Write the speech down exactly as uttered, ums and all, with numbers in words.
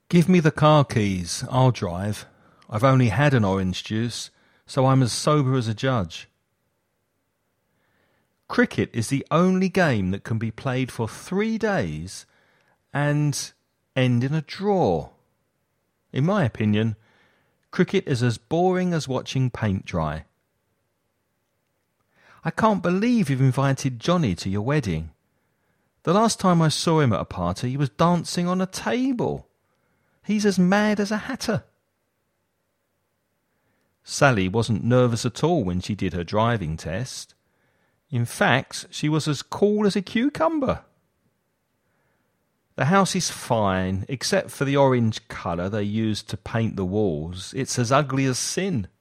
Give me the car keys, I'll drive. I've only had an orange juice, so I'm as sober as a judge. Cricket is the only game that can be played for three days and end in a draw. In my opinion, cricket is as boring as watching paint dry. I can't believe you've invited Johnny to your wedding. The last time I saw him at a party, he was dancing on a table. He's as mad as a hatter. Sally wasn't nervous at all when she did her driving test. In fact, she was as cool as a cucumber. The house is fine, except for the orange colour they used to paint the walls. It's as ugly as sin.